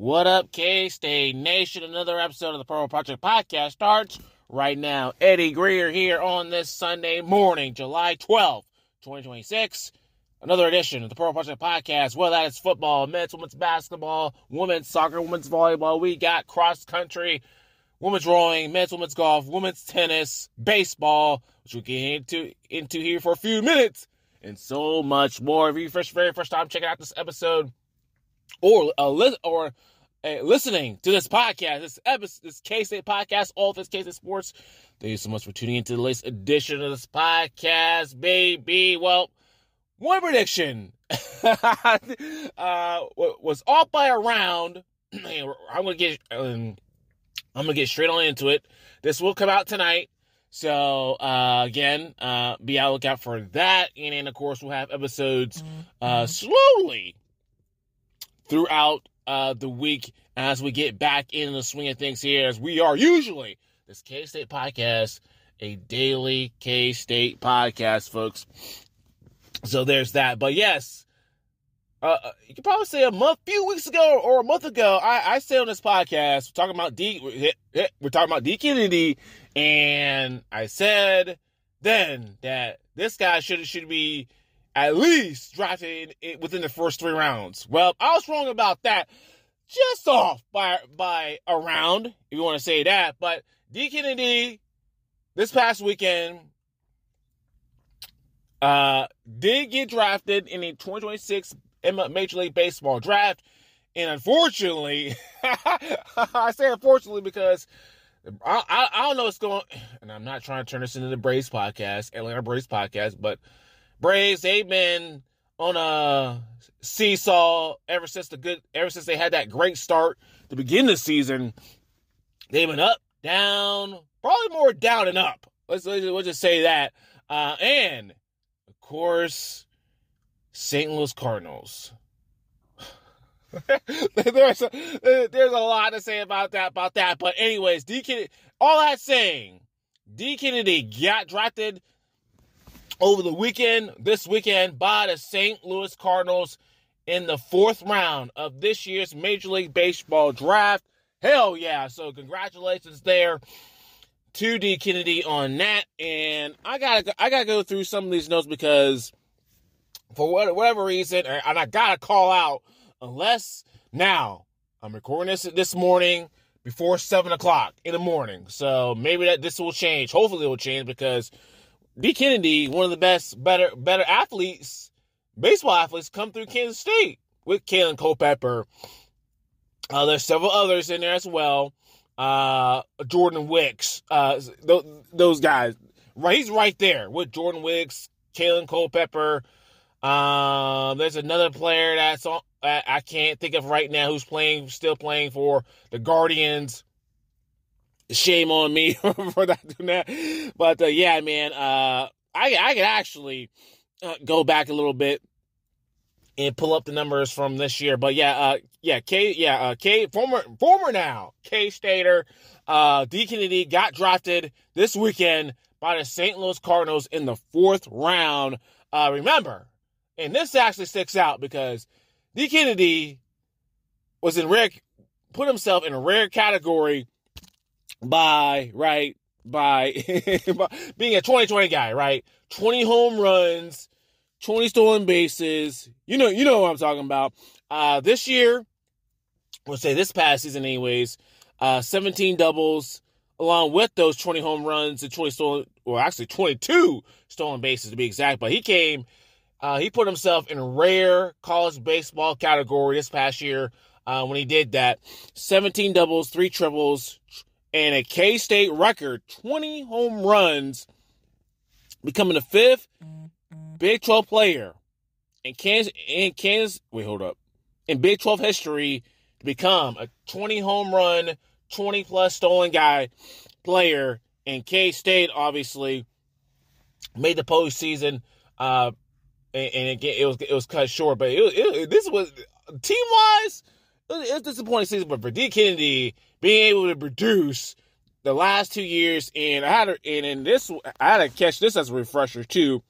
What up, K-State Nation? Another episode of the Purple Project Podcast starts right now. Eddie Greer here on this Sunday morning, July 12th, 2026. Another edition of the Purple Project Podcast. Well, that is football, men's, women's basketball, women's soccer, women's volleyball. We got cross country, women's rowing, men's, women's golf, women's tennis, baseball, which we'll get into here for a few minutes, and so much more. If you're very first time checking out this episode, or listening to this podcast, this K-State podcast, all this K-State sports, thank you so much for tuning into the latest edition of this podcast, baby. Well, one prediction was off by a round. I'm gonna get straight on into it. This will come out tonight, so again, be on the lookout for that. And then, of course, we'll have episodes slowly throughout the week as we get back in the swing of things here, as we are usually this K-State podcast, a daily K-State podcast, folks. So there's that. But yes, you could probably say a few weeks ago or a month ago, I said on this podcast, we're talking about D. Kennedy, and I said then that this guy should be at least drafted within the first 3 rounds. Well, I was wrong about that. Just off by a round, if you want to say that. But D. Kennedy, this past weekend, did get drafted in the 2026 Major League Baseball draft. And unfortunately, I say unfortunately because I don't know what's going on. And I'm not trying to turn this into the Braves podcast, Atlanta Braves podcast, but Braves, they've been on a seesaw ever since they had that great start to begin the season. They've been up, down, probably more down and up. Let's just say that. And of course, St. Louis Cardinals. There's a lot to say about that. But anyways, D. Kennedy, all that saying, D. Kennedy got drafted over this weekend, by the St. Louis Cardinals in the 4th round of this year's Major League Baseball draft. Hell yeah. So congratulations there to D. Kennedy on that. And I gotta go through some of these notes because for whatever reason, and I gotta call out, unless now I'm recording this morning before 7 o'clock in the morning. So maybe this will change. Hopefully it will change because D. Kennedy, one of the better athletes, baseball athletes, come through Kansas State with Kalen Culpepper. There's several others in there as well. Jordan Wicks, those guys. Right, he's right there with Jordan Wicks, Kalen Culpepper. There's another player that's on, I can't think of right now who's still playing for the Guardians. Shame on me for not doing that. But, yeah, man, I could actually go back a little bit and pull up the numbers from this year. But, former now K-Stater, D. Kennedy got drafted this weekend by the St. Louis Cardinals in the 4th round. Remember, and this actually sticks out because D. Kennedy put himself in a rare category by being a 2020 guy, right? 20 home runs, 20 stolen bases. You know what I'm talking about. This year, this past season anyways, 17 doubles along with those 20 home runs and 22 stolen bases to be exact. But he put himself in a rare college baseball category this past year when he did that. 17 doubles, 3 triples, and a K-State record, 20 home runs, becoming the 5th Big 12 player in Big 12 history to become a 20 home run, 20 plus stolen guy player. And K-State obviously made the postseason. And again, it was cut short, but this was team wise. It was a disappointing season, but for D. Kennedy being able to produce the last 2 years, and I had to catch this as a refresher too.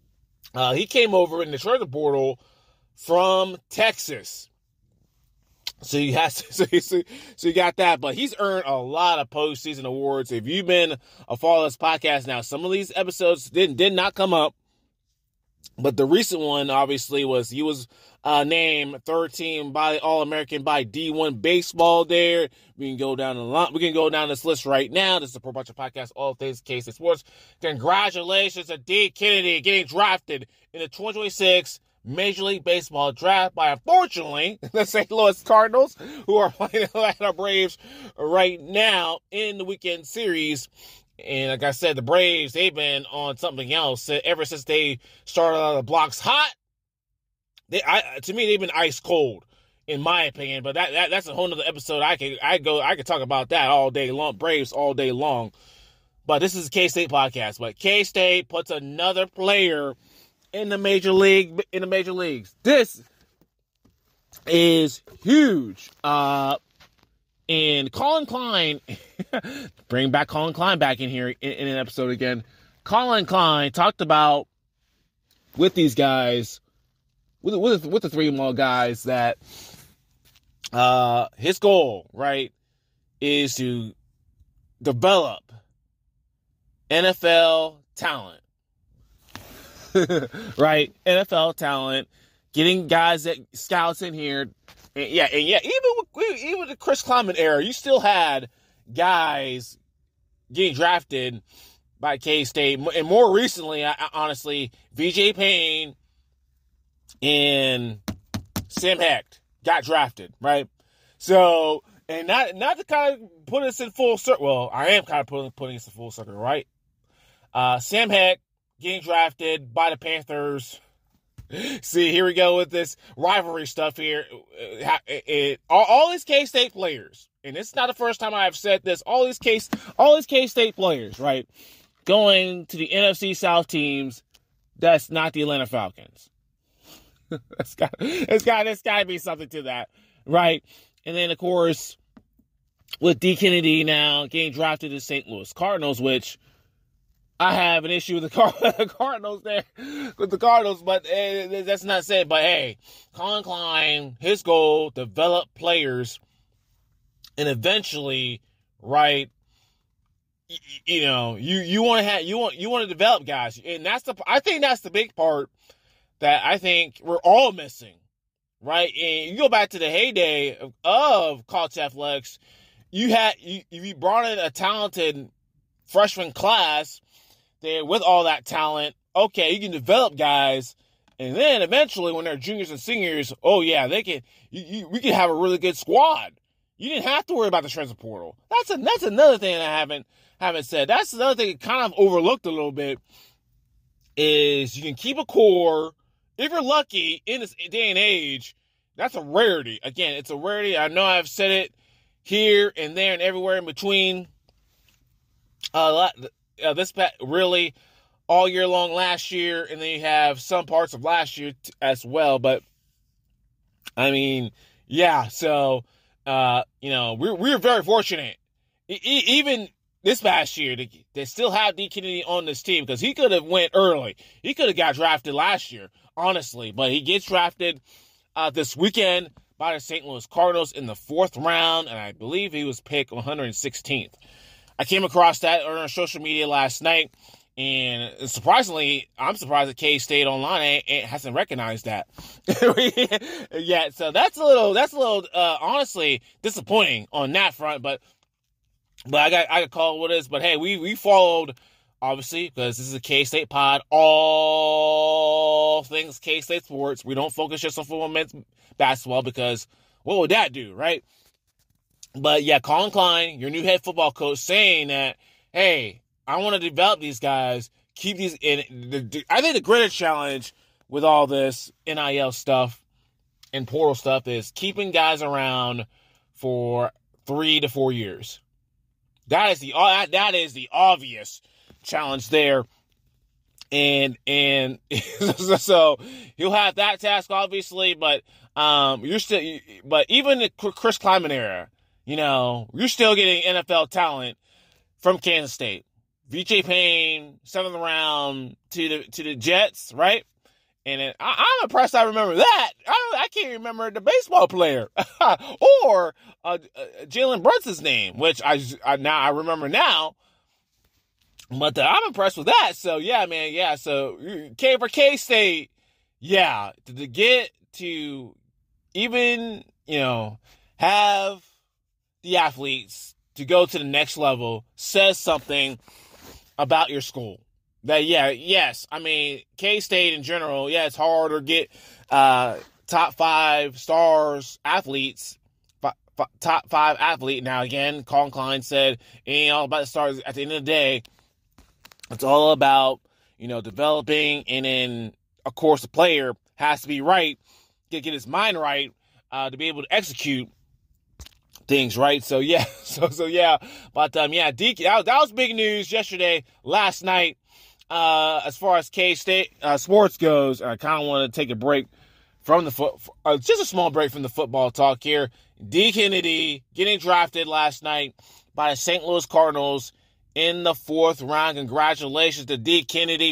He came over in the transfer portal from Texas. So you have to, so you got that, but he's earned a lot of postseason awards. If you've been a follow this podcast now, some of these episodes did not come up, but the recent one obviously was he was named third team by All-American by D1 Baseball. There, we can go down the line. We can go down this list right now. This is a Pro Bunch of Podcast, all things K-State Sports. Congratulations to D. Kennedy getting drafted in the 2026 Major League Baseball draft by, unfortunately, the St. Louis Cardinals, who are playing the Atlanta Braves right now in the weekend series. And like I said, the Braves, they've been on something else ever since they started on the blocks hot. To me, they've been ice cold, in my opinion. But that's a whole nother episode. I could talk about that all day long, Braves all day long. But this is a K-State podcast. But K-State puts another player in the major leagues. This is huge. And Colin Klein, bring back Colin Klein back in here in an episode again. Colin Klein talked about with these guys, with the three mall guys, that his goal, right, is to develop NFL talent. Right, NFL talent, getting guys that scouts in here, and even with the Chris Kleiman era, you still had guys getting drafted by K-State, and more recently, honestly, VJ Payne and Sam Hecht got drafted, right? So, and not to kind of put us in full circle. Well, I am kind of putting us in full circle, right? Sam Hecht getting drafted by the Panthers. See, here we go with this rivalry stuff here. All these K-State players, and it's not the first time I've said this, all these K-State players, right, going to the NFC South teams, that's not the Atlanta Falcons. It's got to be something to that, right? And then, of course, with D. Kennedy now getting drafted to St. Louis Cardinals, which I have an issue with the Cardinals there, but that's not said. But hey, Colin Klein, his goal, develop players, and eventually, right? You want to develop guys, and I think that's the big part that I think we're all missing, right? And you go back to the heyday of college athletics, you brought in a talented freshman class there with all that talent. Okay, you can develop guys, and then eventually when they're juniors and seniors, oh yeah, they can. We can have a really good squad. You didn't have to worry about the transfer portal. That's another thing that I haven't said. That's another thing kind of overlooked a little bit, is you can keep a core. If you're lucky in this day and age, that's a rarity. Again, it's a rarity. I know I've said it here and there and everywhere in between. Really all year long last year, and then you have some parts of last year as well. But I mean, yeah. So we're very fortunate. Even this past year, they still have D. Kennedy on this team, because he could have went early. He could have got drafted last year, honestly. But he gets drafted this weekend by the St. Louis Cardinals in the 4th round, and I believe he was picked 116th. I came across that on social media last night, and surprisingly, I'm surprised that K-State Online hasn't recognized that yet. So that's a little honestly disappointing on that front. But I got call what it is. But hey, we followed, obviously, because this is a K-State pod, all things K-State sports. We don't focus just on football, men's basketball, because what would that do, right? But yeah, Colin Klein, your new head football coach, saying that, hey, I want to develop these guys, keep these in. I think the greater challenge with all this NIL stuff and portal stuff is keeping guys around for 3 to 4 years. That is the obvious challenge there. And so he'll have that task, obviously, but even the Chris Kleiman era, you're still getting NFL talent from Kansas State. VJ Payne, 7th round to the Jets, right? And I'm impressed I remember that. I can't remember the baseball player or Jalen Brunson's name, which I remember now. But I'm impressed with that. So, yeah, man, yeah. So, for K-State, yeah, to get to even, have the athletes to go to the next level says something about your school. That, yes, I mean, K-State in general, yeah, it's hard to get top 5 stars athletes, top 5 athlete. Now, again, Colin Klein said it ain't all about the stars. At the end of the day, it's all about, developing, and then, of course, the player has to be right, get his mind right to be able to execute things, right? So, yeah. But, that was big news last night. As far as K-State sports goes, I kind of want to take a break from just a small break from the football talk here. D. Kennedy getting drafted last night by the St. Louis Cardinals in the 4th round. Congratulations to D. Kennedy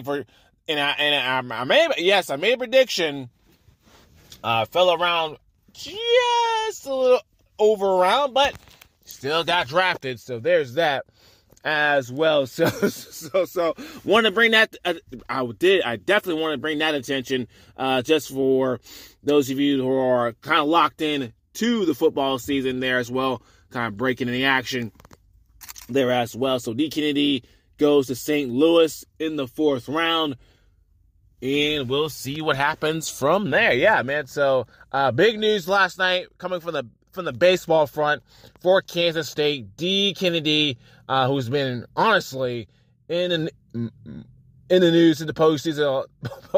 I made a prediction. Fell around just a little over a round, but still got drafted. So there's that as well. So want to bring that. I definitely want to bring that attention, just for those of you who are kind of locked in to the football season there as well, kind of breaking in the action there as well. So D. Kennedy goes to St. Louis in the 4th round, and we'll see what happens from there. Yeah, man. So big news last night coming from the baseball front for Kansas State. D. Kennedy, who's been honestly in the news in the postseason,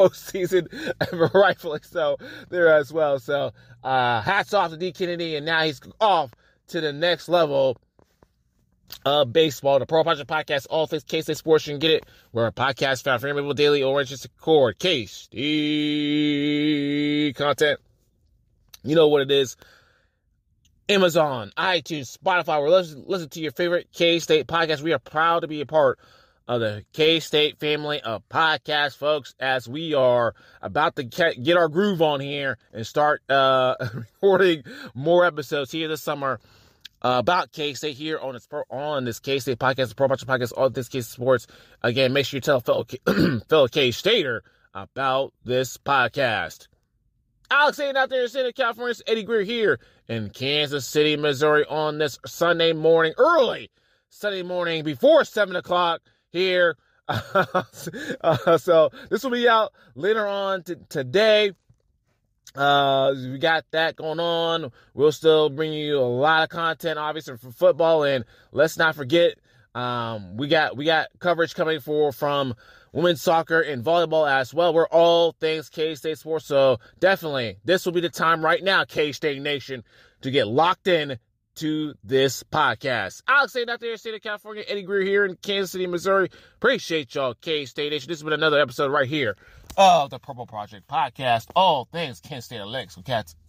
rightfully so there as well. So hats off to D. Kennedy, and now he's off to the next level of baseball. The Pro Project Podcast, all things K-State sports. You can get it where a podcast found for people daily or just record K-State content. You know what it is. Amazon, iTunes, Spotify, or listen to your favorite K-State podcast. We are proud to be a part of the K-State family of podcasts, folks, as we are about to get our groove on here and start recording more episodes here this summer about K-State here on this K-State podcast, the Pro Project Podcast, all this K-State sports. Again, make sure you tell fellow K-Stater about this podcast. Alex Hayden out there in Southern California. It's Eddie Greer here in Kansas City, Missouri on this Sunday morning, early Sunday morning before 7 o'clock here. So this will be out later on today. We got that going on. We'll still bring you a lot of content, obviously, for football. And let's not forget, we got coverage coming from women's soccer and volleyball as well. We're all things K-State sports. So definitely, this will be the time right now, K-State Nation, to get locked in to this podcast. Alex Hayden out there in the state of California. Eddie Greer here in Kansas City, Missouri. Appreciate y'all, K-State Nation. This has been another episode right here of the Purple Project Podcast. All things Kansas State Athletics. So, cats.